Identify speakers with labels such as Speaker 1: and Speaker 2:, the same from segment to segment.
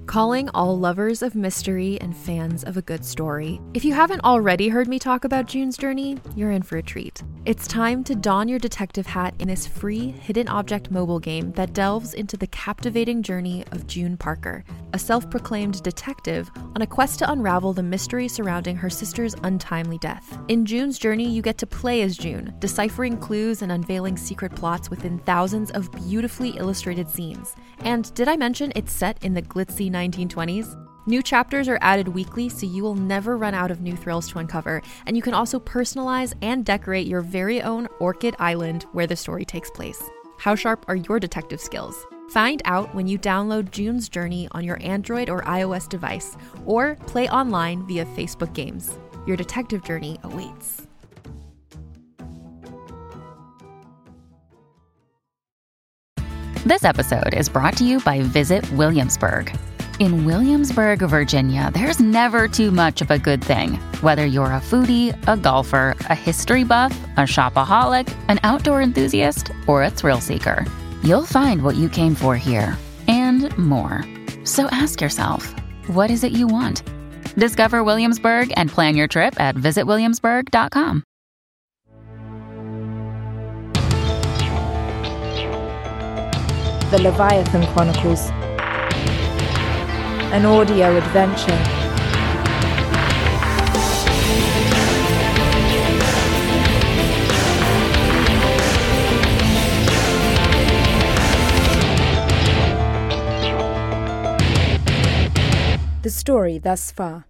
Speaker 1: Calling all lovers of mystery and fans of a good story. If you haven't already heard me talk about June's Journey, you're in for a treat. It's time to don your detective hat in this free hidden object mobile game that delves into the captivating journey of June Parker, a self-proclaimed detective on a quest to unravel the mystery surrounding her sister's untimely death. In June's Journey, you get to play as June, deciphering clues and unveiling secret plots within thousands of beautifully illustrated scenes. And did I mention it's set in the glitzy 1920s? New chapters are added weekly, so you will never run out of new thrills to uncover, and you can also personalize and decorate your very own Orchid Island where the story takes place. How sharp are your detective skills? Find out when you download June's Journey on your Android or iOS device, or play online via Facebook Games. Your detective journey awaits.
Speaker 2: This episode is brought to you by Visit Williamsburg. In Williamsburg, Virginia, there's never too much of a good thing. Whether you're a foodie, a golfer, a history buff, a shopaholic, an outdoor enthusiast, or a thrill seeker, you'll find what you came for here and more. So ask yourself, what is it you want? Discover Williamsburg and plan your trip at visitwilliamsburg.com.
Speaker 3: The Leviathan Chronicles. An audio adventure. The story thus far.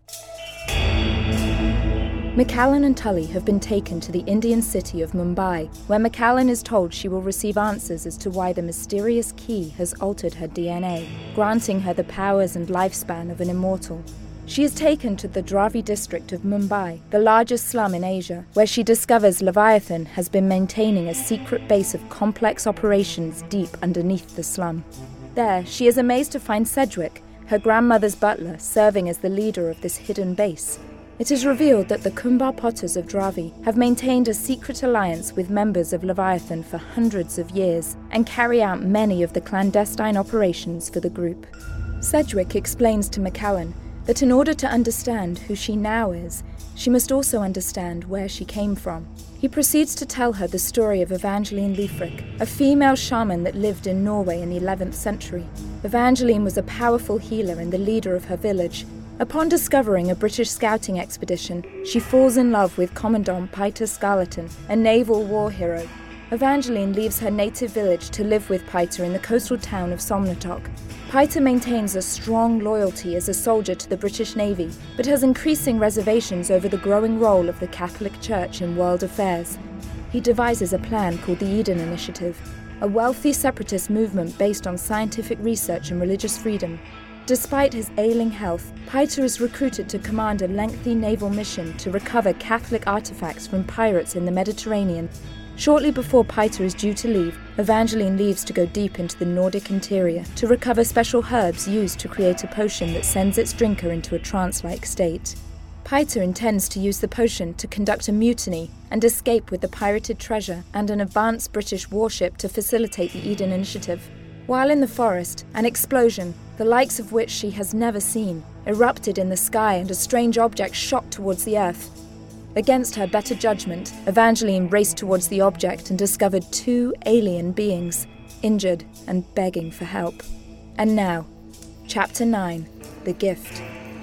Speaker 3: Macallan and Tully have been taken to the Indian city of Mumbai, where Macallan is told she will receive answers as to why the mysterious key has altered her DNA, granting her the powers and lifespan of an immortal. She is taken to the Dravi district of Mumbai, the largest slum in Asia, where she discovers Leviathan has been maintaining a secret base of complex operations deep underneath the slum. There, she is amazed to find Sedgwick, her grandmother's butler, serving as the leader of this hidden base. It is revealed that the Kumbar Potters of Dravi have maintained a secret alliance with members of Leviathan for hundreds of years and carry out many of the clandestine operations for the group. Sedgwick explains to Macallan that in order to understand who she now is, she must also understand where she came from. He proceeds to tell her the story of Evangeline Leifric, a female shaman that lived in Norway in the 11th century. Evangeline was a powerful healer and the leader of her village. Upon discovering a British scouting expedition, she falls in love with Commandant Peiter Scarleton, a naval war hero. Evangeline leaves her native village to live with Peiter in the coastal town of Somnatok. Peiter maintains a strong loyalty as a soldier to the British Navy, but has increasing reservations over the growing role of the Catholic Church in world affairs. He devises a plan called the Eden Initiative, a wealthy separatist movement based on scientific research and religious freedom. Despite his ailing health, Peiter is recruited to command a lengthy naval mission to recover Catholic artifacts from pirates in the Mediterranean. Shortly before Peiter is due to leave, Evangeline leaves to go deep into the Nordic interior to recover special herbs used to create a potion that sends its drinker into a trance-like state. Peiter intends to use the potion to conduct a mutiny and escape with the pirated treasure and an advanced British warship to facilitate the Eden Initiative. While in the forest, an explosion, the likes of which she has never seen, erupted in the sky and a strange object shot towards the earth. Against her better judgment, Evangeline raced towards the object and discovered two alien beings, injured and begging for help. And now, Chapter 9, The Gift.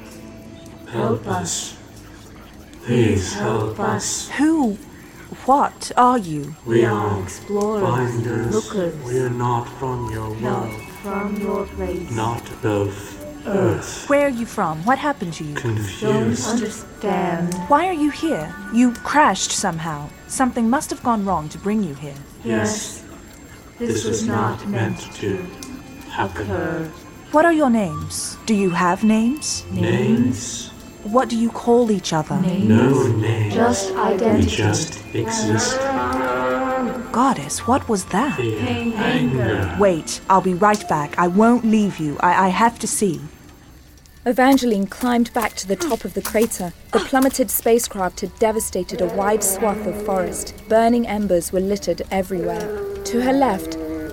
Speaker 4: Help us. Please help us.
Speaker 5: Who? What are you?
Speaker 4: We are
Speaker 6: explorers,
Speaker 4: finders.
Speaker 6: lookers.
Speaker 4: We are not from your
Speaker 6: Not
Speaker 4: world.
Speaker 6: from your place.
Speaker 4: Not of Earth.
Speaker 5: Where are you from? What happened to you?
Speaker 6: Don't
Speaker 4: Confused.
Speaker 6: understand.
Speaker 5: Why are you here? You crashed somehow. Something must have gone wrong to bring you here.
Speaker 6: Yes, this was not meant
Speaker 4: to happen.
Speaker 6: occur.
Speaker 5: What are your names? Do you have names?
Speaker 4: Names?
Speaker 5: What do you call each other?
Speaker 6: Names.
Speaker 4: No names.
Speaker 6: Just
Speaker 4: We
Speaker 6: identity.
Speaker 4: just exist.
Speaker 5: Goddess, what was that?
Speaker 4: The
Speaker 6: Pain,
Speaker 4: anger.
Speaker 5: Wait, I'll be right back. I won't leave you. I have to see.
Speaker 3: Evangeline climbed back to the top of the crater. The plummeted spacecraft had devastated a wide swath of forest. Burning embers were littered everywhere. To her left,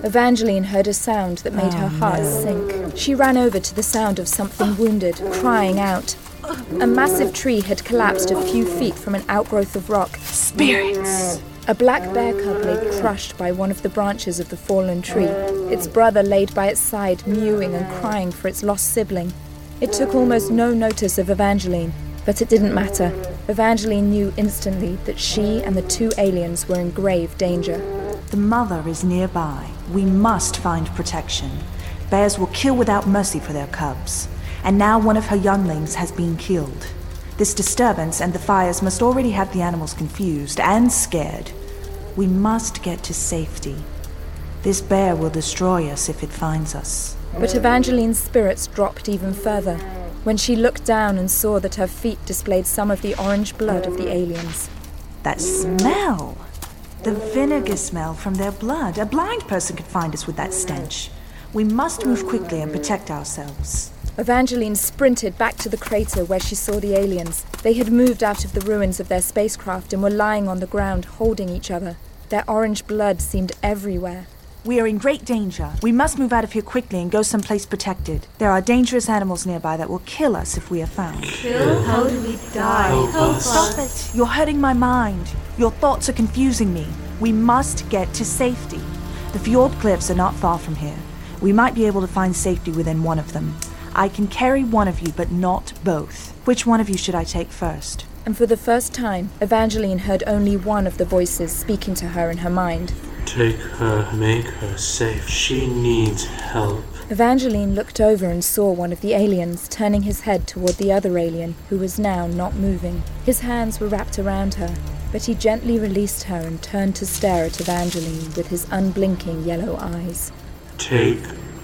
Speaker 3: Evangeline heard a sound that made her heart sink. She ran over to the sound of something wounded, crying out. A massive tree had collapsed a few feet from an outgrowth of rock.
Speaker 5: Spirits!
Speaker 3: A black bear cub lay crushed by one of the branches of the fallen tree. Its brother laid by its side, mewing and crying for its lost sibling. It took almost no notice of Evangeline, but it didn't matter. Evangeline knew instantly that she and the two aliens were in grave danger.
Speaker 5: The mother is nearby. We must find protection. Bears will kill without mercy for their cubs. And now one of her younglings has been killed. This disturbance and the fires must already have the animals confused and scared. We must get to safety. This bear will destroy us if it finds us.
Speaker 3: But Evangeline's spirits dropped even further when she looked down and saw that her feet displayed some of the orange blood of the aliens.
Speaker 5: That smell! The vinegar smell from their blood. A blind person could find us with that stench. We must move quickly and protect ourselves.
Speaker 3: Evangeline sprinted back to the crater where she saw the aliens. They had moved out of the ruins of their spacecraft and were lying on the ground, holding each other. Their orange blood seemed everywhere.
Speaker 5: We are in great danger. We must move out of here quickly and go someplace protected. There are dangerous animals nearby that will kill us if we are found.
Speaker 6: Kill? How do we die?
Speaker 4: Help us.
Speaker 5: Stop it! You're hurting my mind. Your thoughts are confusing me. We must get to safety. The fjord cliffs are not far from here. We might be able to find safety within one of them. I can carry one of you, but not both. Which one of you should I take first?
Speaker 3: And for the first time, Evangeline heard only one of the voices speaking to her in her mind.
Speaker 4: Take her, make her safe. She needs help.
Speaker 3: Evangeline looked over and saw one of the aliens turning his head toward the other alien, who was now not moving. His hands were wrapped around her, but he gently released her and turned to stare at Evangeline with his unblinking yellow eyes.
Speaker 4: Take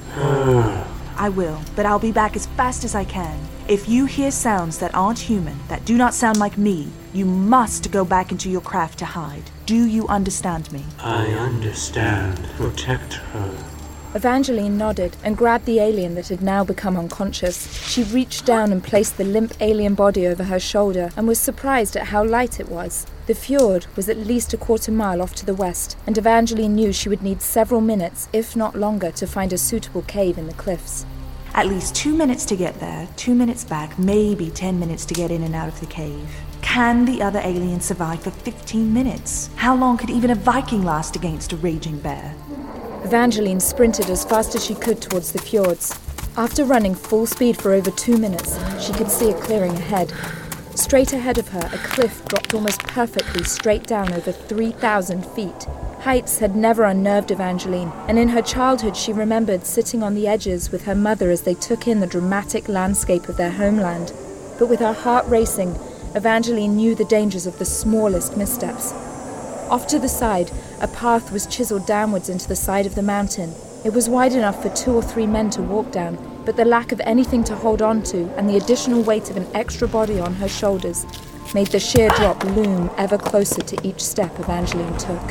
Speaker 4: her.
Speaker 5: I will, but I'll be back as fast as I can. If you hear sounds that aren't human, that do not sound like me, you must go back into your craft to hide. Do you understand me?
Speaker 4: I understand. Protect her.
Speaker 3: Evangeline nodded and grabbed the alien that had now become unconscious. She reached down and placed the limp alien body over her shoulder and was surprised at how light it was. The fjord was at least a quarter mile off to the west, and Evangeline knew she would need several minutes, if not longer, to find a suitable cave in the cliffs.
Speaker 5: At least 2 minutes to get there, 2 minutes back, maybe 10 minutes to get in and out of the cave. Can the other alien survive for 15 minutes? How long could even a Viking last against a raging bear?
Speaker 3: Evangeline sprinted as fast as she could towards the fjords. After running full speed for over 2 minutes, she could see a clearing ahead. Straight ahead of her, a cliff dropped almost perfectly straight down over 3,000 feet. Heights had never unnerved Evangeline, and in her childhood she remembered sitting on the edges with her mother as they took in the dramatic landscape of their homeland. But with her heart racing, Evangeline knew the dangers of the smallest missteps. Off to the side, a path was chiseled downwards into the side of the mountain. It was wide enough for 2 or 3 men to walk down, but the lack of anything to hold on to and the additional weight of an extra body on her shoulders made the sheer drop loom ever closer to each step Evangeline took.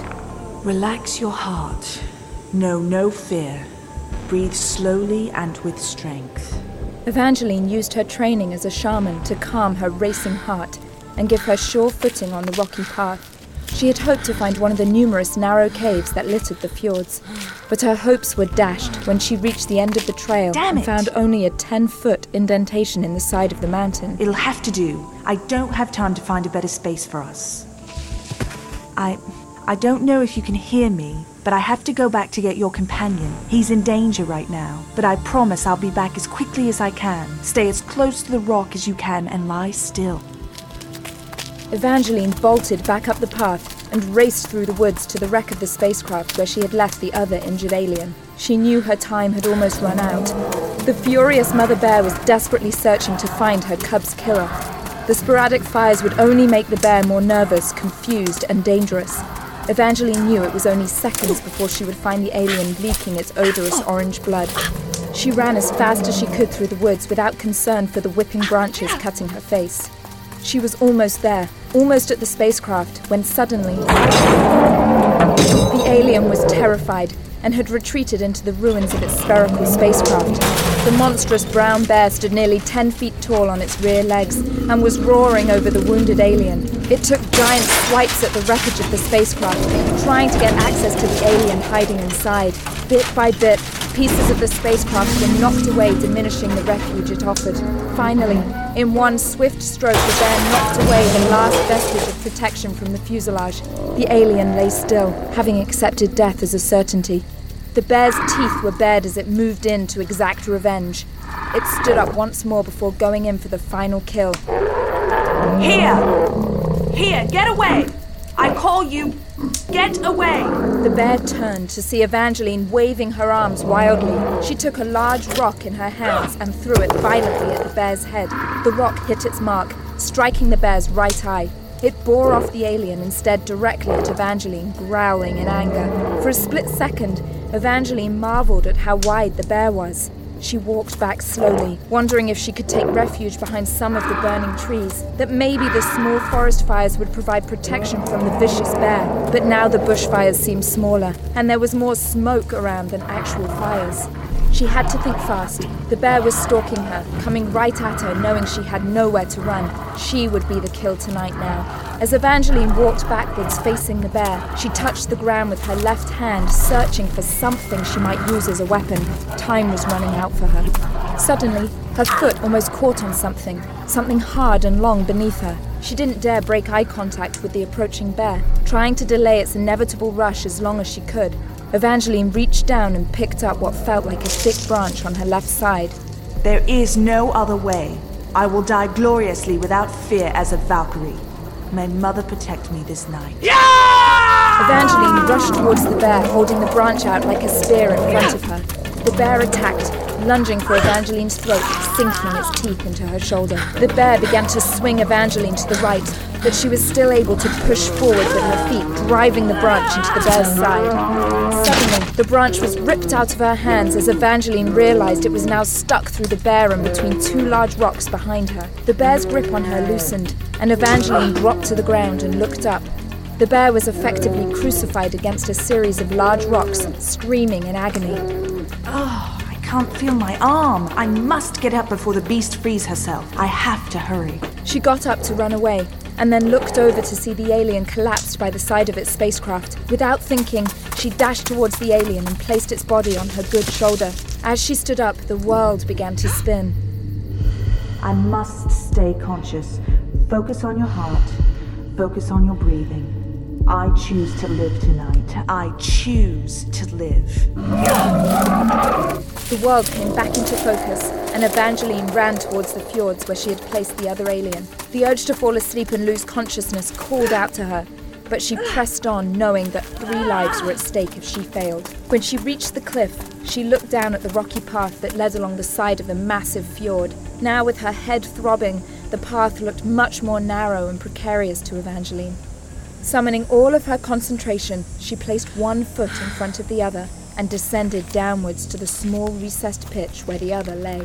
Speaker 5: Relax your heart. Know no fear. Breathe slowly and with strength.
Speaker 3: Evangeline used her training as a shaman to calm her racing heart and give her sure footing on the rocky path. She had hoped to find one of the numerous narrow caves that littered the fjords, but her hopes were dashed when she reached the end of the trail and found only a 10-foot indentation in the side of the mountain.
Speaker 5: It'll have to do. I don't have time to find a better space for us. I don't know if you can hear me, but I have to go back to get your companion. He's in danger right now, but I promise I'll be back as quickly as I can. Stay as close to the rock as you can and lie still.
Speaker 3: Evangeline bolted back up the path and raced through the woods to the wreck of the spacecraft where she had left the other injured alien. She knew her time had almost run out. The furious mother bear was desperately searching to find her cub's killer. The sporadic fires would only make the bear more nervous, confused, and dangerous. Evangeline knew it was only seconds before she would find the alien leaking its odorous orange blood. She ran as fast as she could through the woods without concern for the whipping branches cutting her face. She was almost there, almost at the spacecraft, when suddenly the alien was terrified and had retreated into the ruins of its spherical spacecraft. The monstrous brown bear stood nearly 10 feet tall on its rear legs and was roaring over the wounded alien. It took giant swipes at the wreckage of the spacecraft, trying to get access to the alien hiding inside. Bit by bit, pieces of the spacecraft were knocked away, diminishing the refuge it offered. Finally, in one swift stroke, the bear knocked away the last vestige of protection from the fuselage. The alien lay still, having accepted death as a certainty. The bear's teeth were bared as it moved in to exact revenge. It stood up once more before going in for the final kill.
Speaker 5: Here, get away! I call you, get away!
Speaker 3: The bear turned to see Evangeline waving her arms wildly. She took a large rock in her hands and threw it violently at the bear's head. The rock hit its mark, striking the bear's right eye. It bore off the alien instead directly at Evangeline, growling in anger. For a split second, Evangeline marveled at how wide the bear was. She walked back slowly, wondering if she could take refuge behind some of the burning trees, that maybe the small forest fires would provide protection from the vicious bear. But now the bushfires seemed smaller, and there was more smoke around than actual fires. She had to think fast. The bear was stalking her, coming right at her, knowing she had nowhere to run. She would be the kill tonight now. As Evangeline walked backwards, facing the bear, she touched the ground with her left hand, searching for something she might use as a weapon. Time was running out for her. Suddenly, her foot almost caught on something hard and long beneath her. She didn't dare break eye contact with the approaching bear, trying to delay its inevitable rush as long as she could. Evangeline reached down and picked up what felt like a thick branch on her left side.
Speaker 5: There is no other way. I will die gloriously without fear as a Valkyrie. May Mother protect me this night.
Speaker 3: Evangeline rushed towards the bear, holding the branch out like a spear in front of her. The bear attacked, lunging for Evangeline's throat, sinking its teeth into her shoulder. The bear began to swing Evangeline to the right, but she was still able to push forward with her feet, driving the branch into the bear's side. Suddenly, the branch was ripped out of her hands as Evangeline realized it was now stuck through the bear and between two large rocks behind her. The bear's grip on her loosened, and Evangeline dropped to the ground and looked up. The bear was effectively crucified against a series of large rocks, screaming in agony.
Speaker 5: I can't feel my arm. I must get up before the beast frees herself. I have to hurry.
Speaker 3: She got up to run away, and then looked over to see the alien collapsed by the side of its spacecraft. Without thinking, she dashed towards the alien and placed its body on her good shoulder. As she stood up, the world began to spin.
Speaker 5: I must stay conscious. Focus on your heart. Focus on your breathing. I choose to live tonight. I choose to live.
Speaker 3: The world came back into focus, and Evangeline ran towards the fjords where she had placed the other alien. The urge to fall asleep and lose consciousness called out to her, but she pressed on, knowing that 3 lives were at stake if she failed. When she reached the cliff, she looked down at the rocky path that led along the side of the massive fjord. Now, with her head throbbing, the path looked much more narrow and precarious to Evangeline. Summoning all of her concentration, she placed one foot in front of the other and descended downwards to the small recessed pitch where the other lay.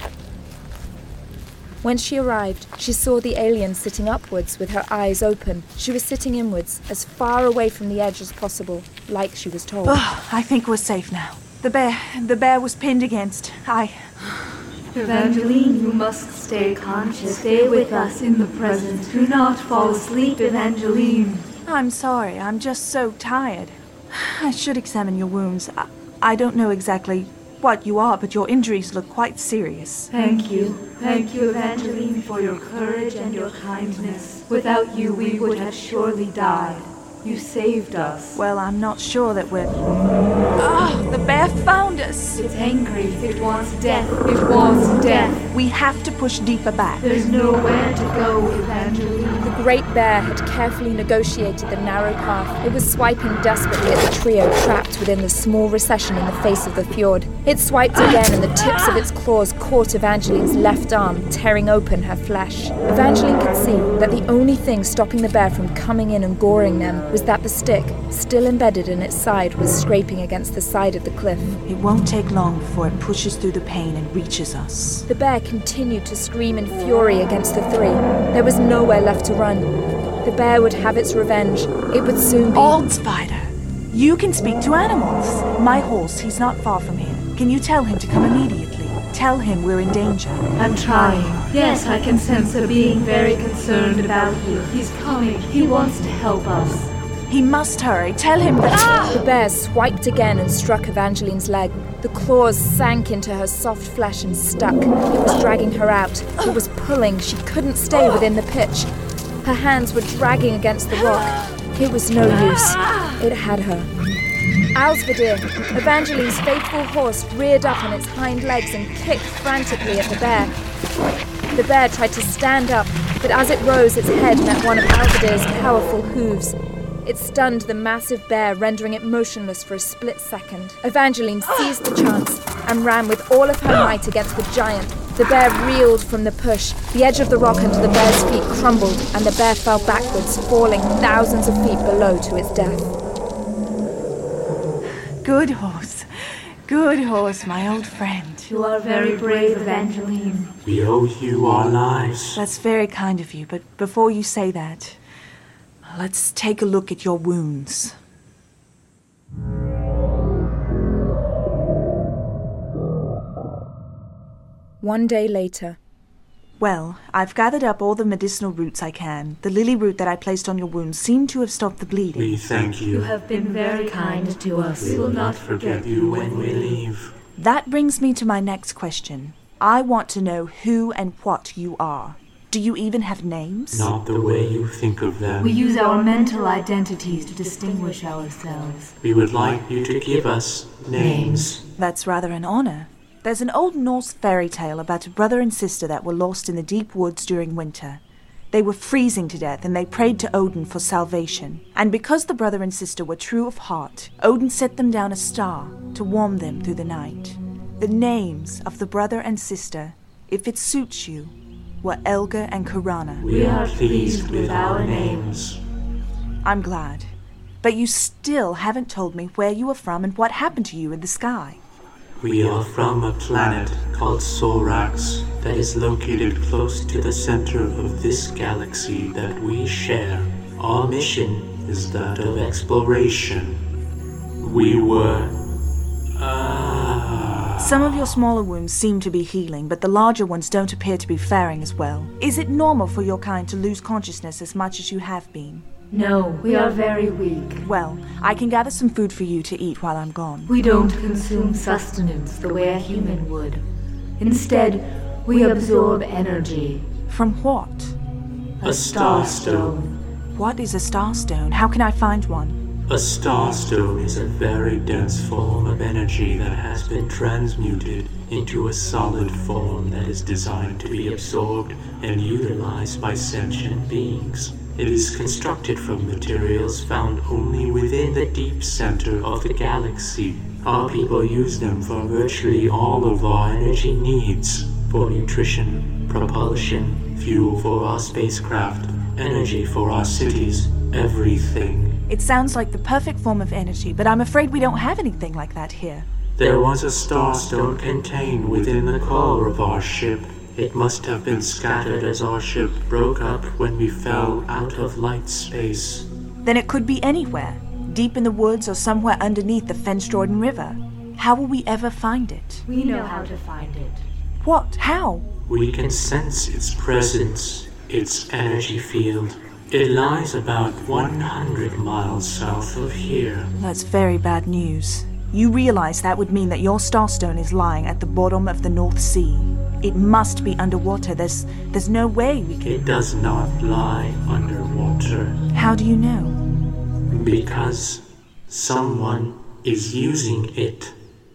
Speaker 3: When she arrived, she saw the alien sitting upwards with her eyes open. She was sitting inwards, as far away from the edge as possible, like she was told.
Speaker 5: I think we're safe now. The bear was pinned against.
Speaker 6: Evangeline, you must stay conscious. Stay with us in the present. Do not fall asleep, Evangeline.
Speaker 5: I'm sorry, I'm just so tired. I should examine your wounds. I don't know exactly what you are, but your injuries look quite serious.
Speaker 6: Thank you. Thank you, Evangeline, for your courage and your kindness. Without you, we would have surely died. You saved us.
Speaker 5: Well, I'm not sure that we're... the bear found us!
Speaker 6: It's angry. It wants death. It wants death.
Speaker 5: We have to push deeper back.
Speaker 6: There's nowhere to go, Evangeline.
Speaker 3: The great bear had carefully negotiated the narrow path. It was swiping desperately at the trio trapped within the small recession in the face of the fjord. It swiped again, and the tips of its claws caught Evangeline's left arm, tearing open her flesh. Evangeline could see that the only thing stopping the bear from coming in and goring them was that the stick, still embedded in its side, was scraping against the side of the cliff.
Speaker 5: It won't take long before it pushes through the pain and reaches us.
Speaker 3: The bear continued to scream in fury against the 3. There was nowhere left to run. The bear would have its revenge. It would soon be...
Speaker 5: Old Spider, you can speak to animals. My horse, he's not far from here. Can you tell him to come immediately? Tell him we're in danger.
Speaker 6: I'm trying. Yes, I can sense a being very concerned about you. He's coming. He wants to help us.
Speaker 5: He must hurry. Tell him that...
Speaker 3: The bear swiped again and struck Evangeline's leg. The claws sank into her soft flesh and stuck. It was dragging her out. It was pulling. She couldn't stay within the pitch. Her hands were dragging against the rock. It was no use. It had her. Alsvadir, Evangeline's faithful horse, reared up on its hind legs and kicked frantically at the bear. The bear tried to stand up, but as it rose, its head met one of Alsvadir's powerful hooves. It stunned the massive bear, rendering it motionless for a split second. Evangeline seized the chance and ran with all of her might against the giant. The bear reeled from the push. The edge of the rock under the bear's feet crumbled, and the bear fell backwards, falling thousands of feet below to its death.
Speaker 5: Good horse, my old friend.
Speaker 6: You are very brave, Evangeline.
Speaker 4: We owe you our lives.
Speaker 5: That's very kind of you, but before you say that, let's take a look at your wounds.
Speaker 3: One day later.
Speaker 5: Well, I've gathered up all the medicinal roots I can. The lily root that I placed on your wounds seemed to have stopped the bleeding.
Speaker 4: We thank you.
Speaker 6: You have been very kind to us.
Speaker 4: We will not forget you when we leave.
Speaker 5: That brings me to my next question. I want to know who and what you are. Do you even have names?
Speaker 4: Not the way you think of them.
Speaker 6: We use our mental identities to distinguish ourselves.
Speaker 4: We would like you to give us names.
Speaker 5: That's rather an honor. There's an old Norse fairy tale about a brother and sister that were lost in the deep woods during winter. They were freezing to death and they prayed to Odin for salvation. And because the brother and sister were true of heart, Odin set them down a star to warm them through the night. The names of the brother and sister, if it suits you, were Elga and Karana.
Speaker 4: We are pleased with our names.
Speaker 5: I'm glad. But you still haven't told me where you are from and what happened to you in the sky.
Speaker 4: We are from a planet called Sorax that is located close to the center of this galaxy that we share. Our mission is that of exploration. We were...
Speaker 5: Some of your smaller wounds seem to be healing, but the larger ones don't appear to be faring as well. Is it normal for your kind to lose consciousness as much as you have been?
Speaker 6: No, we are very weak.
Speaker 5: Well, I can gather some food for you to eat while I'm gone.
Speaker 6: We don't consume sustenance the way a human would. Instead, we absorb energy.
Speaker 5: From what?
Speaker 4: A starstone.
Speaker 5: What is a starstone? How can I find one?
Speaker 4: A starstone is a very dense form of energy that has been transmuted into a solid form that is designed to be absorbed and utilized by sentient beings. It is constructed from materials found only within the deep center of the galaxy. Our people use them for virtually all of our energy needs, for nutrition, propulsion, fuel for our spacecraft, energy for our cities, everything.
Speaker 5: It sounds like the perfect form of energy, but I'm afraid we don't have anything like that here.
Speaker 4: There was a starstone contained within the core of our ship. It must have been scattered as our ship broke up when we fell out of light space.
Speaker 5: Then it could be anywhere, deep in the woods or somewhere underneath the Fenstorden River. How will we ever find it?
Speaker 6: We know how to find it.
Speaker 5: What? How?
Speaker 4: We can sense its presence, its energy field. It lies about 100 miles south of here.
Speaker 5: That's very bad news. You realize that would mean that your starstone is lying at the bottom of the North Sea. It must be underwater. There's no way we can...
Speaker 4: It does not lie underwater.
Speaker 5: How do you know?
Speaker 4: Because someone is using it.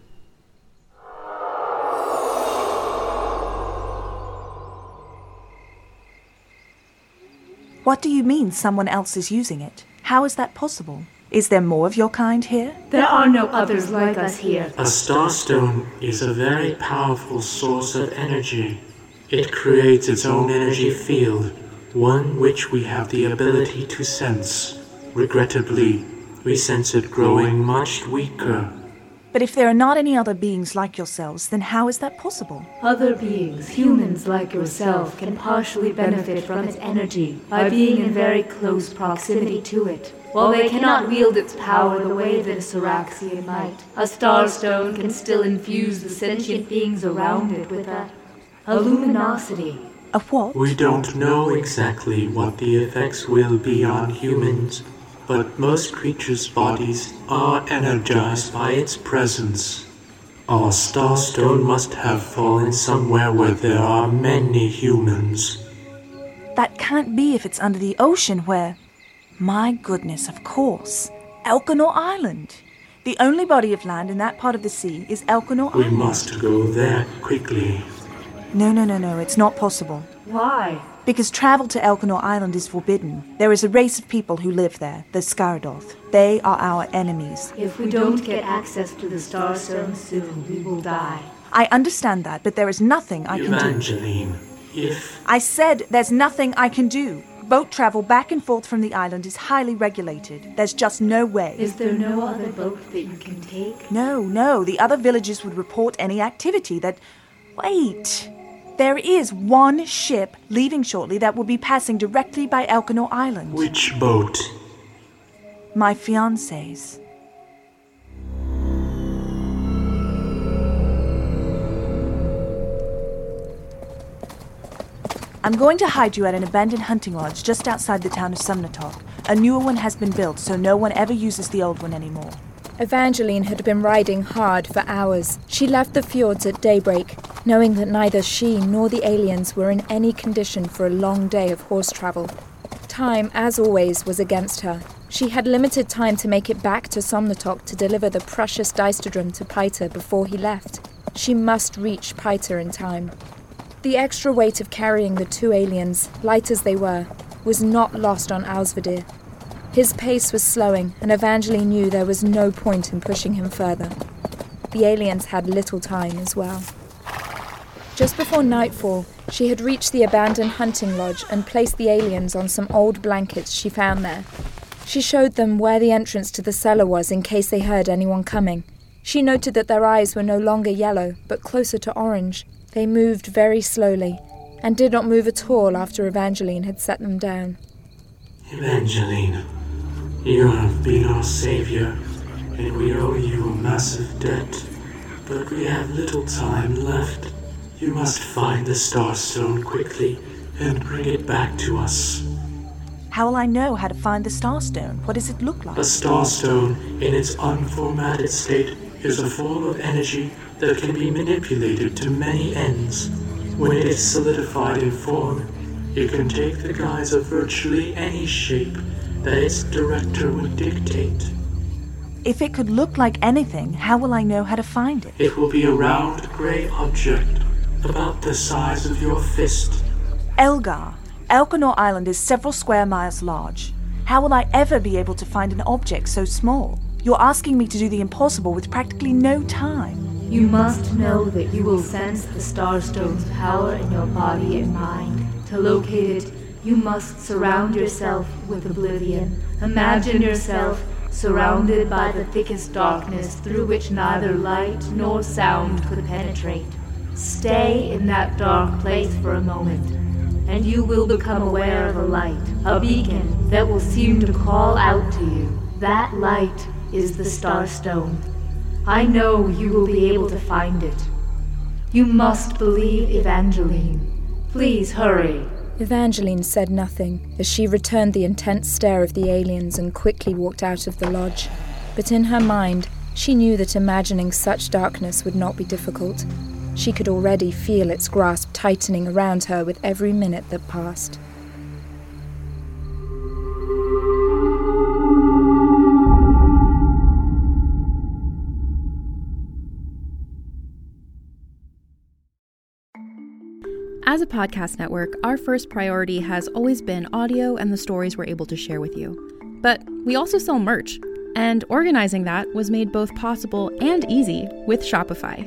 Speaker 5: What do you mean someone else is using it? How is that possible? Is there more of your kind here?
Speaker 6: There are no others like us here.
Speaker 4: A starstone is a very powerful source of energy. It creates its own energy field, one which we have the ability to sense. Regrettably, we sense it growing much weaker.
Speaker 5: But if there are not any other beings like yourselves, then how is that possible?
Speaker 6: Other beings, humans like yourself, can partially benefit from its energy by being in very close proximity to it. While they cannot wield its power the way that a Syraxian might, a Starstone can still infuse the sentient beings around it with a luminosity.
Speaker 5: A what?
Speaker 4: We don't know exactly what the effects will be on humans, but most creatures' bodies are energized by its presence. Our Starstone must have fallen somewhere where there are many humans.
Speaker 5: That can't be if it's under the ocean where... My goodness, of course. Elkanor Island. The only body of land in that part of the sea is Elkanor
Speaker 4: We
Speaker 5: Island.
Speaker 4: must go there quickly.
Speaker 5: No, it's not possible.
Speaker 6: Why?
Speaker 5: Because travel to Elkanor Island is forbidden. There is a race of people who live there, the Skardoth. They are our enemies.
Speaker 6: If we don't get access to the Starstone soon, we will die.
Speaker 5: I understand that, but there is nothing I can do.
Speaker 4: Evangeline, if...
Speaker 5: I said there's nothing I can do. Boat travel back and forth from the island is highly regulated. There's just no way.
Speaker 6: Is there no other boat that you can take?
Speaker 5: No. The other villages would report any activity that... Wait. There is one ship leaving shortly that will be passing directly by Elkanor Island.
Speaker 4: Which boat?
Speaker 5: My fiancé's. I'm going to hide you at an abandoned hunting lodge just outside the town of Sumnatok. A newer one has been built, so no one ever uses the old one anymore.
Speaker 3: Evangeline had been riding hard for hours. She left the fjords at daybreak, knowing that neither she nor the aliens were in any condition for a long day of horse travel. Time, as always, was against her. She had limited time to make it back to Somnatok to deliver the precious Dystodrum to Paiter before he left. She must reach Paiter in time. The extra weight of carrying the two aliens, light as they were, was not lost on Alsvadir. His pace was slowing, and Evangeline knew there was no point in pushing him further. The aliens had little time as well. Just before nightfall, she had reached the abandoned hunting lodge and placed the aliens on some old blankets she found there. She showed them where the entrance to the cellar was in case they heard anyone coming. She noted that their eyes were no longer yellow, but closer to orange. They moved very slowly, and did not move at all after Evangeline had set them down.
Speaker 4: Evangeline, you have been our savior, and we owe you a massive debt. But we have little time left. You must find the Starstone quickly and bring it back to us.
Speaker 5: How will I know how to find the Starstone? What does it look like?
Speaker 4: A Starstone, in its unformatted state, is a form of energy that can be manipulated to many ends. When it is solidified in form, it can take the guise of virtually any shape that its director would dictate.
Speaker 5: If it could look like anything, how will I know how to find it?
Speaker 4: It will be a round gray object, about the size of your fist.
Speaker 5: Elgar, Elkanor Island is several square miles large. How will I ever be able to find an object so small? You're asking me to do the impossible with practically no time.
Speaker 6: You must know that you will sense the Starstone's power in your body and mind. To locate it, you must surround yourself with oblivion. Imagine yourself surrounded by the thickest darkness through which neither light nor sound could penetrate. Stay in that dark place for a moment, and you will become aware of a light, a beacon that will seem to call out to you. That light is the Starstone. I know you will be able to find it. You must believe Evangeline. Please hurry.
Speaker 3: Evangeline said nothing as she returned the intense stare of the aliens and quickly walked out of the lodge. But in her mind, she knew that imagining such darkness would not be difficult. She could already feel its grasp tightening around her with every minute that passed.
Speaker 1: As a podcast network, our first priority has always been audio and the stories we're able to share with you. But we also sell merch, and organizing that was made both possible and easy with Shopify.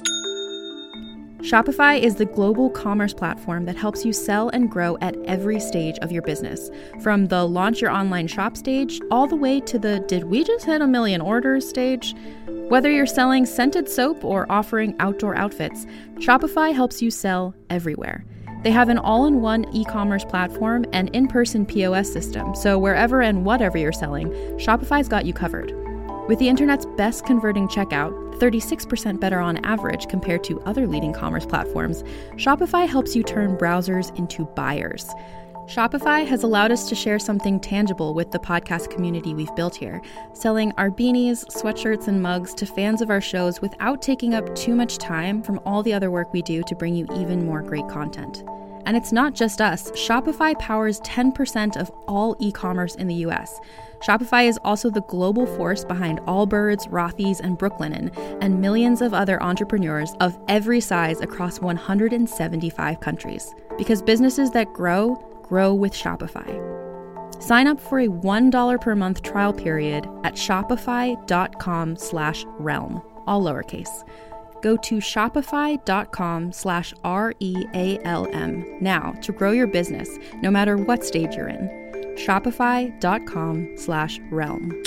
Speaker 1: Shopify is the global commerce platform that helps you sell and grow at every stage of your business, from the launch your online shop stage all the way to the did we just hit 1 million orders stage. Whether you're selling scented soap or offering outdoor outfits, Shopify helps you sell everywhere. They have an all-in-one e-commerce platform and in-person POS system, so wherever and whatever you're selling, Shopify's got you covered. With the internet's best converting checkout, 36% better on average compared to other leading commerce platforms, Shopify helps you turn browsers into buyers. Shopify has allowed us to share something tangible with the podcast community we've built here, selling our beanies, sweatshirts, and mugs to fans of our shows without taking up too much time from all the other work we do to bring you even more great content. And it's not just us. Shopify powers 10% of all e-commerce in the US. Shopify is also the global force behind Allbirds, Rothy's, and Brooklinen, and millions of other entrepreneurs of every size across 175 countries. Because businesses that grow with Shopify. Sign up for a $1 per month trial period at shopify.com/realm, all lowercase. Go to shopify.com/REALM now to grow your business, no matter what stage you're in. Shopify.com/realm.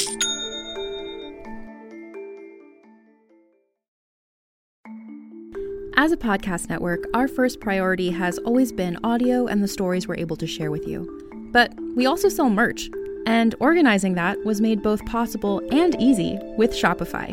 Speaker 1: As a podcast network, our first priority has always been audio and the stories we're able to share with you. But we also sell merch, and organizing that was made both possible and easy with Shopify.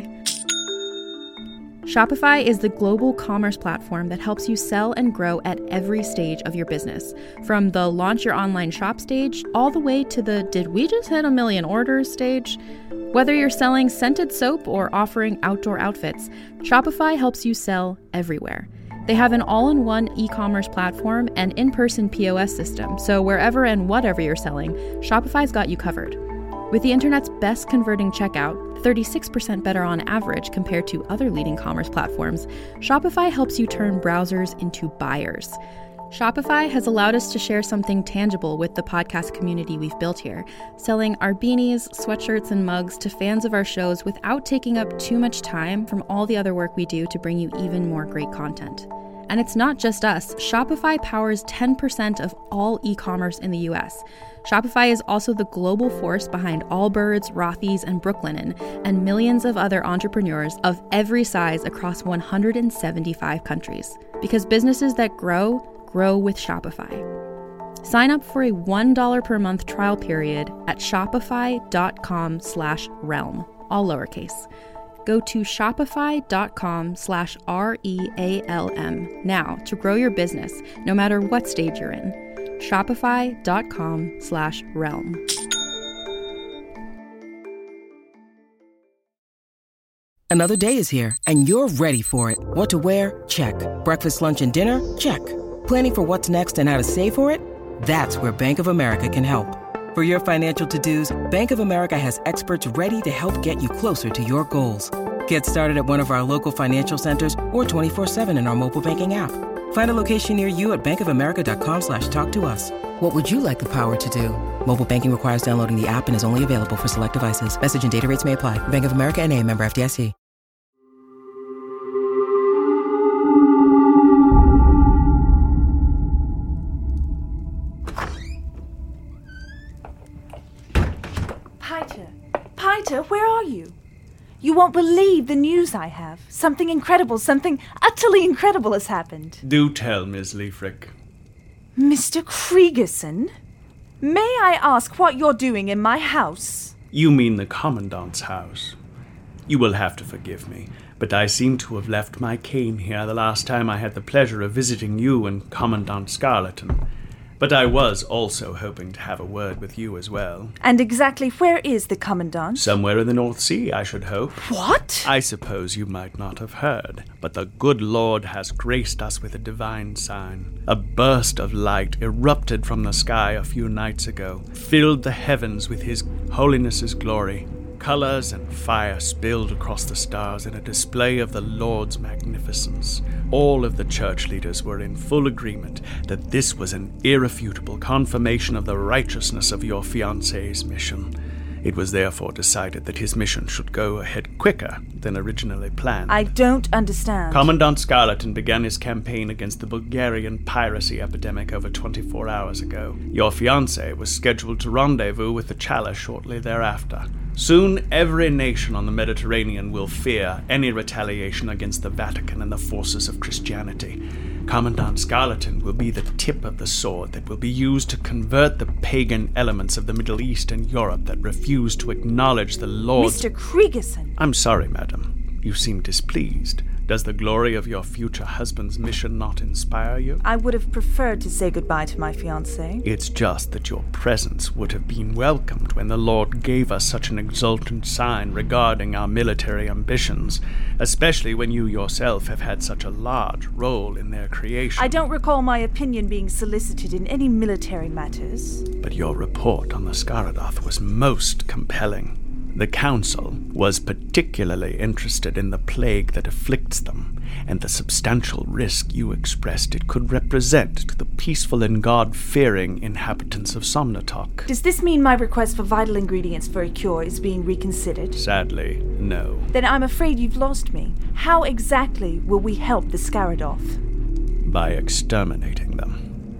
Speaker 1: Shopify is the global commerce platform that helps you sell and grow at every stage of your business, from the launch your online shop stage all the way to the did we just hit 1 million orders stage. Whether you're selling scented soap or offering outdoor outfits, Shopify helps you sell everywhere. They have an all-in-one e-commerce platform and in-person POS system, so wherever and whatever you're selling, Shopify's got you covered. With the internet's best converting checkout, 36% better on average compared to other leading commerce platforms, Shopify helps you turn browsers into buyers. Shopify has allowed us to share something tangible with the podcast community we've built here, selling our beanies, sweatshirts, and mugs to fans of our shows without taking up too much time from all the other work we do to bring you even more great content. And it's not just us. Shopify powers 10% of all e-commerce in the US. Shopify is also the global force behind Allbirds, Rothy's, and Brooklinen, and millions of other entrepreneurs of every size across 175 countries. Because businesses that grow with Shopify. Sign up for a $1 per month trial period at shopify.com/realm, all lowercase. Go to shopify.com/REALM now to grow your business, no matter what stage you're in. Shopify.com/realm.
Speaker 7: Another day is here, and you're ready for it. What to wear? Check. Breakfast, lunch, and dinner? Check. Planning for what's next and how to save for it? That's where Bank of America can help. For your financial to-dos, Bank of America has experts ready to help get you closer to your goals. Get started at one of our local financial centers or 24/7 in our mobile banking app. Find a location near you at bankofamerica.com/talktous. What would you like the power to do? Mobile banking requires downloading the app and is only available for select devices. Message and data rates may apply. Bank of America NA, member FDIC.
Speaker 5: Peter, where are you? You won't believe the news I have. Something incredible, something utterly incredible has happened.
Speaker 8: Do tell, Miss Leafrick.
Speaker 5: Mr. Kriegerson? May I ask what you're doing in my house?
Speaker 8: You mean the Commandant's house. You will have to forgive me, but I seem to have left my cane here the last time I had the pleasure of visiting you and Commandant Scarleton. But I was also hoping to have a word with you as well.
Speaker 5: And exactly where is the Commandant?
Speaker 8: Somewhere in the North Sea, I should hope.
Speaker 5: What?
Speaker 8: I suppose you might not have heard, but the good Lord has graced us with a divine sign. A burst of light erupted from the sky a few nights ago, filled the heavens with His Holiness's glory. Colors and fire spilled across the stars in a display of the Lord's magnificence. All of the church leaders were in full agreement that this was an irrefutable confirmation of the righteousness of your fiancé's mission. It was therefore decided that his mission should go ahead quicker than originally planned.
Speaker 5: I don't understand.
Speaker 8: Commandant Scarleton began his campaign against the Bulgarian piracy epidemic over 24 hours ago. Your fiancé was scheduled to rendezvous with the Chalice shortly thereafter. Soon, every nation on the Mediterranean will fear any retaliation against the Vatican and the forces of Christianity. Commandant Scarleton will be the tip of the sword that will be used to convert the pagan elements of the Middle East and Europe that refuse to acknowledge the Lord.
Speaker 5: Mr. Kriegerson!
Speaker 8: I'm sorry, madam. You seem displeased. Does the glory of your future husband's mission not inspire you?
Speaker 5: I would have preferred to say goodbye to my fiancé.
Speaker 8: It's just that your presence would have been welcomed when the Lord gave us such an exultant sign regarding our military ambitions, especially when you yourself have had such a large role in their creation.
Speaker 5: I don't recall my opinion being solicited in any military matters.
Speaker 8: But your report on the Skaradoth was most compelling. The Council was particularly interested in the plague that afflicts them, and the substantial risk you expressed it could represent to the peaceful and God-fearing inhabitants of Somnatok.
Speaker 5: Does this mean my request for vital ingredients for a cure is being reconsidered?
Speaker 8: Sadly, no.
Speaker 5: Then I'm afraid you've lost me. How exactly will we help the Skaradoth?
Speaker 8: By exterminating them.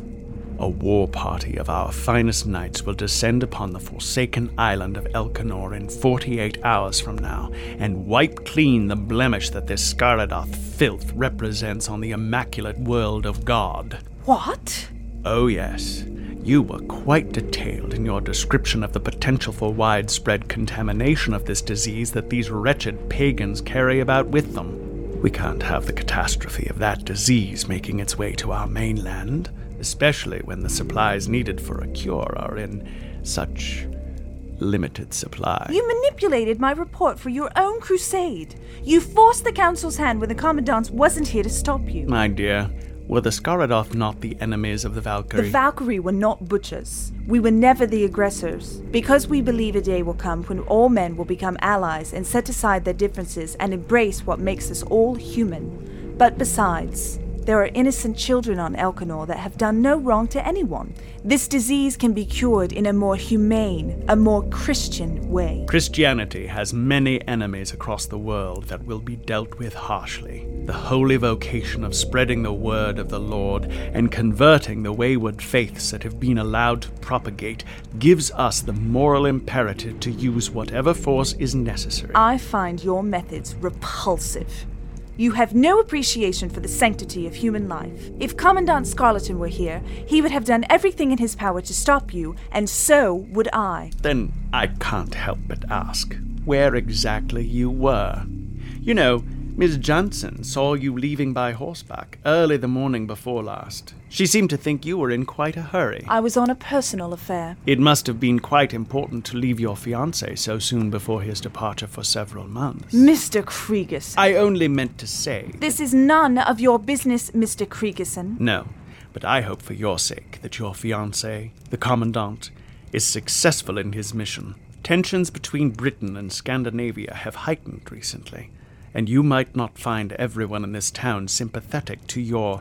Speaker 8: A war party of our finest knights will descend upon the forsaken island of Elcanor in 48 hours from now, and wipe clean the blemish that this Skaradoth filth represents on the immaculate world of God.
Speaker 5: What?
Speaker 8: Oh yes. You were quite detailed in your description of the potential for widespread contamination of this disease that these wretched pagans carry about with them. We can't have the catastrophe of that disease making its way to our mainland, especially when the supplies needed for a cure are in such limited supply.
Speaker 5: You manipulated my report for your own crusade. You forced the Council's hand when the Commandant wasn't here to stop you.
Speaker 8: My dear, were the Skaradoth not the enemies of the Valkyrie?
Speaker 5: The Valkyrie were not butchers. We were never the aggressors. Because we believe a day will come when all men will become allies and set aside their differences and embrace what makes us all human. But besides, there are innocent children on Elcanor that have done no wrong to anyone. This disease can be cured in a more humane, a more Christian way.
Speaker 8: Christianity has many enemies across the world that will be dealt with harshly. The holy vocation of spreading the word of the Lord and converting the wayward faiths that have been allowed to propagate gives us the moral imperative to use whatever force is necessary.
Speaker 5: I find your methods repulsive. You have no appreciation for the sanctity of human life. If Commandant Scarleton were here, he would have done everything in his power to stop you, and so would I.
Speaker 8: Then I can't help but ask where exactly you were. You know, Miss Johnson saw you leaving by horseback early the morning before last. She seemed to think you were in quite a hurry.
Speaker 5: I was on a personal affair.
Speaker 8: It must have been quite important to leave your fiancé so soon before his departure for several months.
Speaker 5: Mr. Kriegerson.
Speaker 8: I only meant to say...
Speaker 5: This is none of your business, Mr. Kriegerson.
Speaker 8: No, but I hope for your sake that your fiancé, the Commandant, is successful in his mission. Tensions between Britain and Scandinavia have heightened recently, and you might not find everyone in this town sympathetic to your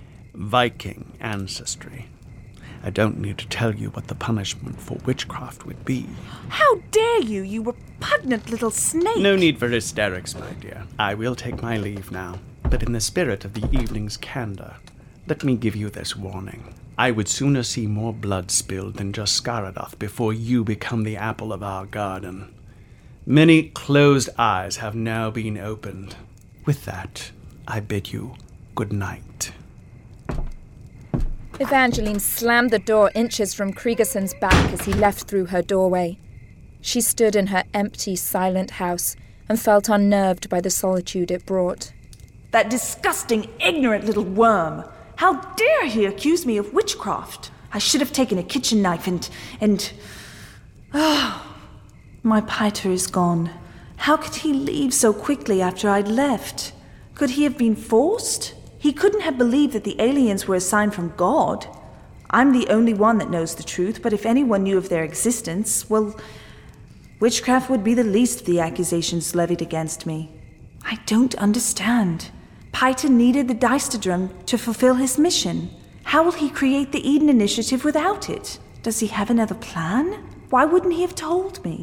Speaker 8: Viking ancestry. I don't need to tell you what the punishment for witchcraft would be.
Speaker 5: How dare you, you repugnant little snake!
Speaker 8: No need for hysterics, my dear. I will take my leave now, but in the spirit of the evening's candor, let me give you this warning. I would sooner see more blood spilled than just Skaradoth before you become the apple of our garden. Many closed eyes have now been opened. With that, I bid you good night.
Speaker 3: Evangeline slammed the door inches from Kriegerson's back as he left through her doorway. She stood in her empty, silent house and felt unnerved by the solitude it brought.
Speaker 5: That disgusting, ignorant little worm! How dare he accuse me of witchcraft? I should have taken a kitchen knife and... My Piter is gone. How could he leave so quickly after I'd left? Could he have been forced? He couldn't have believed that the aliens were a sign from God. I'm the only one that knows the truth, but if anyone knew of their existence, well, witchcraft would be the least of the accusations levied against me. I don't understand. Piter needed the Deisterdrum to fulfill his mission. How will he create the Eden Initiative without it? Does he have another plan? Why wouldn't he have told me?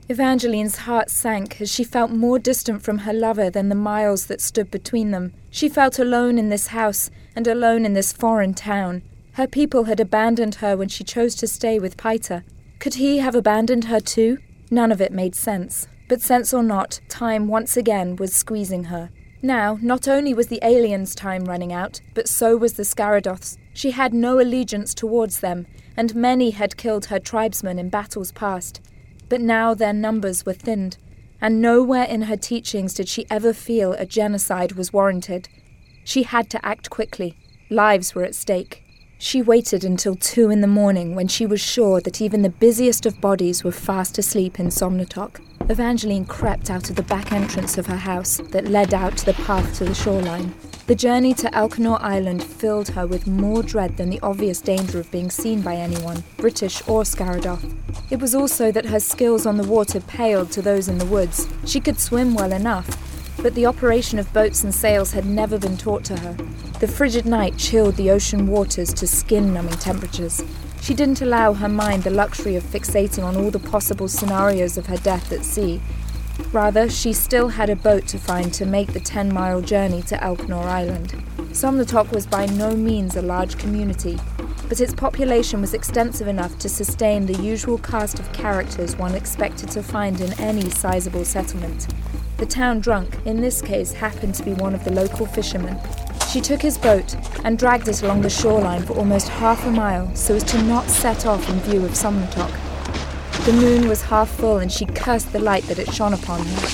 Speaker 3: Evangeline's heart sank as she felt more distant from her lover than the miles that stood between them. She felt alone in this house and alone in this foreign town. Her people had abandoned her when she chose to stay with Paita. Could he have abandoned her too? None of it made sense. But sense or not, time once again was squeezing her. Now, not only was the aliens' time running out, but so was the Skaradoth's. She had no allegiance towards them, and many had killed her tribesmen in battles past. But now their numbers were thinned, and nowhere in her teachings did she ever feel a genocide was warranted. She had to act quickly. Lives were at stake. She waited until 2 a.m. when she was sure that even the busiest of bodies were fast asleep in Somnatok. Evangeline crept out of the back entrance of her house that led out to the path to the shoreline. The journey to Elkanor Island filled her with more dread than the obvious danger of being seen by anyone, British or Skaradoth. It was also that her skills on the water paled to those in the woods. She could swim well enough, but the operation of boats and sails had never been taught to her. The frigid night chilled the ocean waters to skin-numbing temperatures. She didn't allow her mind the luxury of fixating on all the possible scenarios of her death at sea. Rather, she still had a boat to find to make the 10-mile journey to Elkanor Island. Somnatok was by no means a large community, but its population was extensive enough to sustain the usual cast of characters one expected to find in any sizable settlement. The town drunk, in this case, happened to be one of the local fishermen. She took his boat and dragged it along the shoreline for almost half a mile so as to not set off in view of Somnatok. The moon was half full and she cursed the light that it shone upon her.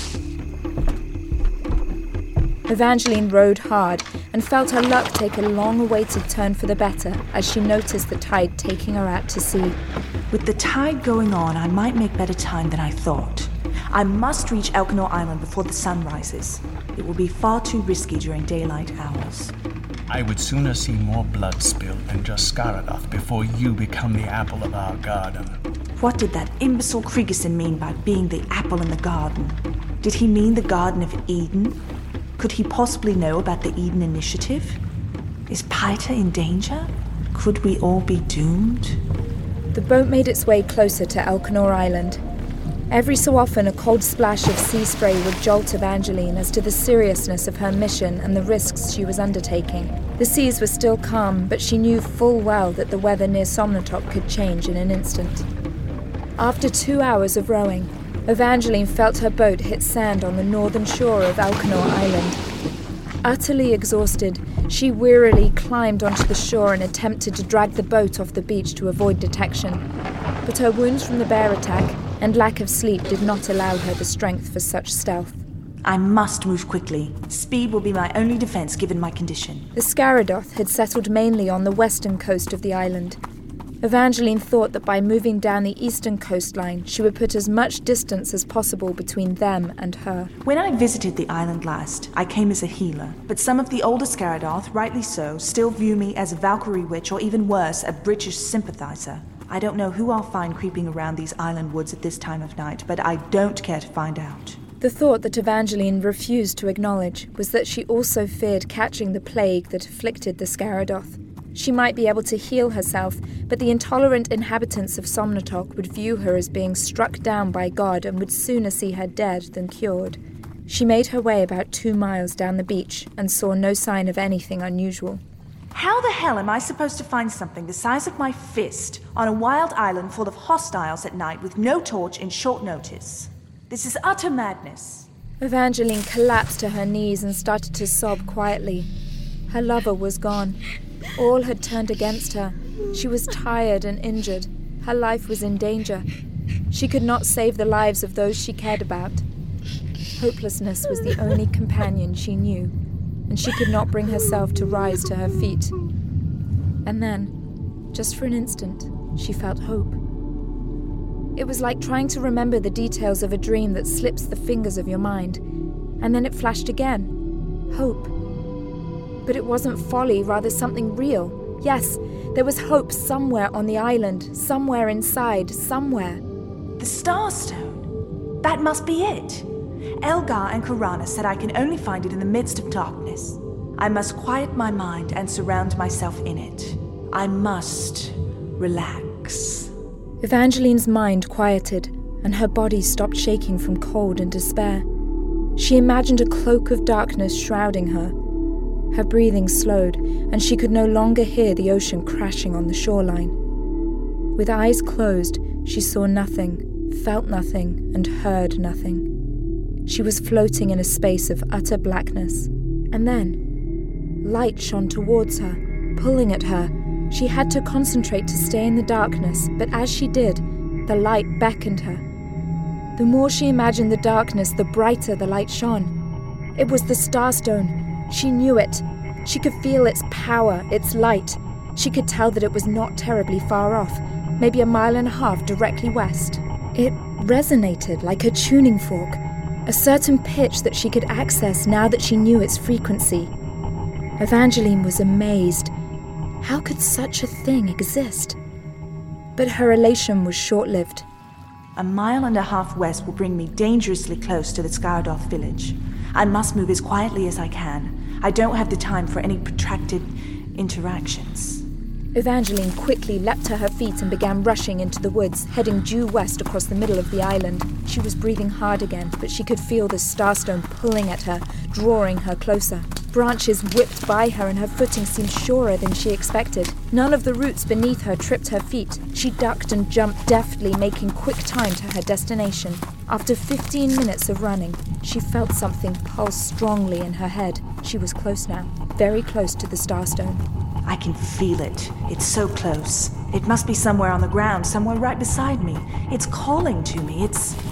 Speaker 3: Evangeline rowed hard and felt her luck take a long-awaited turn for the better as she noticed the tide taking her out to sea.
Speaker 5: With the tide going on, I might make better time than I thought. I must reach Elkanor Island before the sun rises. It will be far too risky during daylight hours.
Speaker 8: I would sooner see more blood spilled than just Skaradoth before you become the apple of our garden.
Speaker 5: What did that imbecile Krigerson mean by being the apple in the garden? Did he mean the Garden of Eden? Could he possibly know about the Eden Initiative? Is Paita in danger? Could we all be doomed?
Speaker 3: The boat made its way closer to Elkanor Island. Every so often a cold splash of sea spray would jolt Evangeline as to the seriousness of her mission and the risks she was undertaking. The seas were still calm, but she knew full well that the weather near Somnatok could change in an instant. After 2 hours of rowing, Evangeline felt her boat hit sand on the northern shore of Elkanor Island. Utterly exhausted, she wearily climbed onto the shore and attempted to drag the boat off the beach to avoid detection. But her wounds from the bear attack and lack of sleep did not allow her the strength for such stealth.
Speaker 5: I must move quickly. Speed will be my only defense given my condition.
Speaker 3: The Skaradoth had settled mainly on the western coast of the island. Evangeline thought that by moving down the eastern coastline, she would put as much distance as possible between them and her.
Speaker 5: When I visited the island last, I came as a healer, but some of the older Skaradoth, rightly so, still view me as a Valkyrie witch or even worse, a British sympathizer. I don't know who I'll find creeping around these island woods at this time of night, but I don't care to find out.
Speaker 3: The thought that Evangeline refused to acknowledge was that she also feared catching the plague that afflicted the Skaradoth. She might be able to heal herself, but the intolerant inhabitants of Somnatok would view her as being struck down by God and would sooner see her dead than cured. She made her way about 2 miles down the beach and saw no sign of anything unusual.
Speaker 5: How the hell am I supposed to find something the size of my fist on a wild island full of hostiles at night with no torch in short notice? This is utter madness.
Speaker 3: Evangeline collapsed to her knees and started to sob quietly. Her lover was gone. All had turned against her. She was tired and injured. Her life was in danger. She could not save the lives of those she cared about. Hopelessness was the only companion she knew, and she could not bring herself to rise to her feet. And then, just for an instant, she felt hope. It was like trying to remember the details of a dream that slips the fingers of your mind, and then it flashed again. Hope. But it wasn't folly, rather something real. Yes, there was hope somewhere on the island, somewhere inside, somewhere.
Speaker 5: The Starstone. That must be it. Elgar and Karana said I can only find it in the midst of darkness. I must quiet my mind and surround myself in it. I must relax.
Speaker 3: Evangeline's mind quieted, and her body stopped shaking from cold and despair. She imagined a cloak of darkness shrouding her. Her breathing slowed, and she could no longer hear the ocean crashing on the shoreline. With eyes closed, she saw nothing, felt nothing, and heard nothing. She was floating in a space of utter blackness. And then, light shone towards her, pulling at her. She had to concentrate to stay in the darkness, but as she did, the light beckoned her. The more she imagined the darkness, the brighter the light shone. It was the Starstone. She knew it. She could feel its power, its light. She could tell that it was not terribly far off, maybe 1.5 miles directly west. It resonated like a tuning fork, a certain pitch that she could access now that she knew its frequency. Evangeline was amazed. How could such a thing exist? But her elation was short-lived.
Speaker 5: 1.5 miles west will bring me dangerously close to the Skardoth village. I must move as quietly as I can. I don't have the time for any protracted interactions.
Speaker 3: Evangeline quickly leapt to her feet and began rushing into the woods, heading due west across the middle of the island. She was breathing hard again, but she could feel the Starstone pulling at her, drawing her closer. Branches whipped by her and her footing seemed surer than she expected. None of the roots beneath her tripped her feet. She ducked and jumped deftly, making quick time to her destination. After 15 minutes of running, she felt something pulse strongly in her head. She was close now, very close to the Starstone.
Speaker 5: I can feel it. It's so close. It must be somewhere on the ground, somewhere right beside me. It's calling to me.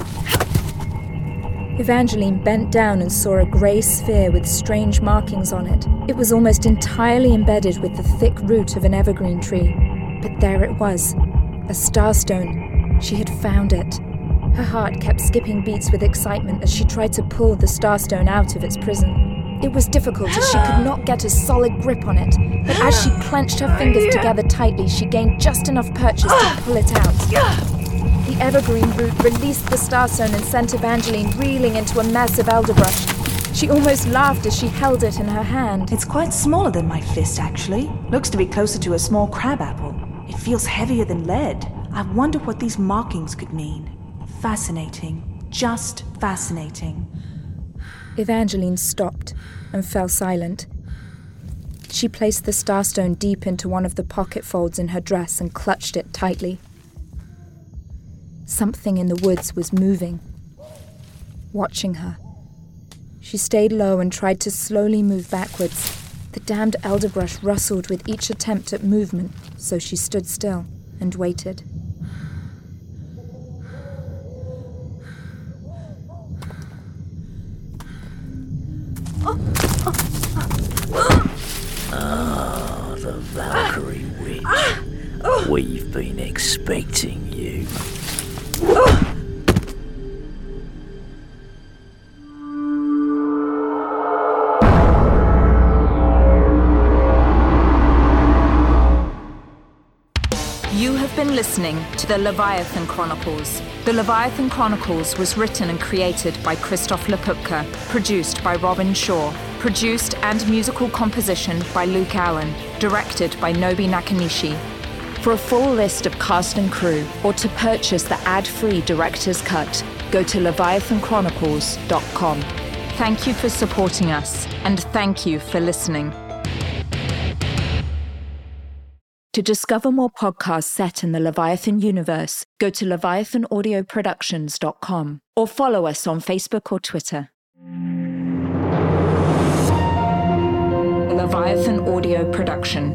Speaker 3: Evangeline bent down and saw a grey sphere with strange markings on it. It was almost entirely embedded with the thick root of an evergreen tree. But there it was, a Starstone. She had found it. Her heart kept skipping beats with excitement as she tried to pull the Starstone out of its prison. It was difficult as she could not get a solid grip on it, but as she clenched her fingers together tightly, she gained just enough purchase to pull it out. The evergreen root released the Starstone and sent Evangeline reeling into a mess of elderbush. She almost laughed as she held it in her hand.
Speaker 5: It's quite smaller than my fist, actually. Looks to be closer to a small crabapple. It feels heavier than lead. I wonder what these markings could mean. Fascinating. Just fascinating.
Speaker 3: Evangeline stopped and fell silent. She placed the Starstone deep into one of the pocket folds in her dress and clutched it tightly. Something in the woods was moving, watching her. She stayed low and tried to slowly move backwards. The damned elderbrush rustled with each attempt at movement, so she stood still and waited.
Speaker 9: The Valkyrie Witch. We've been expecting you.
Speaker 3: You have been listening to The Leviathan Chronicles. The Leviathan Chronicles was written and created by Christoph Lepupka, produced by Robin Shaw, produced and musical composition by Luke Allen, directed by Nobi Nakanishi. For a full list of cast and crew, or to purchase the ad-free director's cut, go to leviathanchronicles.com. Thank you for supporting us, and thank you for listening. To discover more podcasts set in the Leviathan universe, go to leviathanaudioproductions.com or follow us on Facebook or Twitter. Leviathan Audio Production.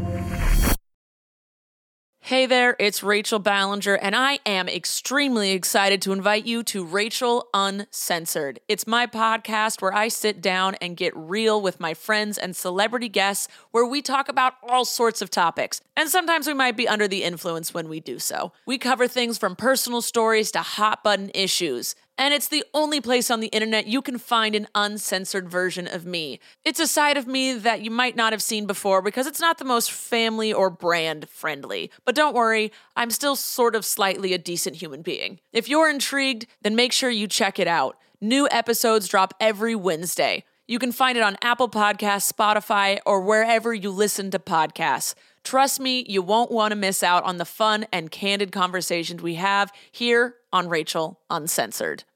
Speaker 10: Hey there, it's Rachel Ballinger, and I am extremely excited to invite you to Rachel Uncensored. It's my podcast where I sit down and get real with my friends and celebrity guests, where we talk about all sorts of topics. And sometimes we might be under the influence when we do so. We cover things from personal stories to hot-button issues. And it's the only place on the internet you can find an uncensored version of me. It's a side of me that you might not have seen before because it's not the most family or brand friendly. But don't worry, I'm still sort of slightly a decent human being. If you're intrigued, then make sure you check it out. New episodes drop every Wednesday. You can find it on Apple Podcasts, Spotify, or wherever you listen to podcasts. Trust me, you won't want to miss out on the fun and candid conversations we have here on Rachel Uncensored.